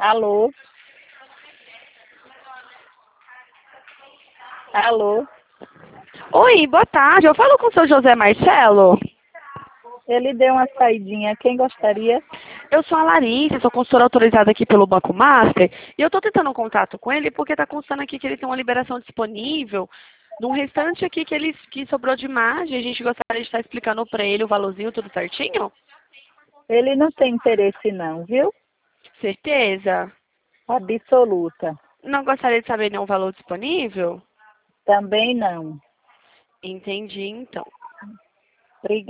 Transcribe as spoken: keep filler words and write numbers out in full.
Alô? Alô? Oi, boa tarde. Eu falo com o seu José Marcelo. Ele deu uma saidinha. Quem gostaria? Eu sou a Larissa, sou consultora autorizada aqui pelo Banco Master. E eu estou tentando um contato com ele porque está constando aqui que ele tem uma liberação disponível de um restante aqui que ele que sobrou de margem. A gente gostaria de estar explicando para ele o valorzinho, tudo certinho? Ele não tem interesse não, viu? Certeza? Absoluta. Não gostaria de saber nenhum valor disponível? Também não. Entendi, então. Obrigada.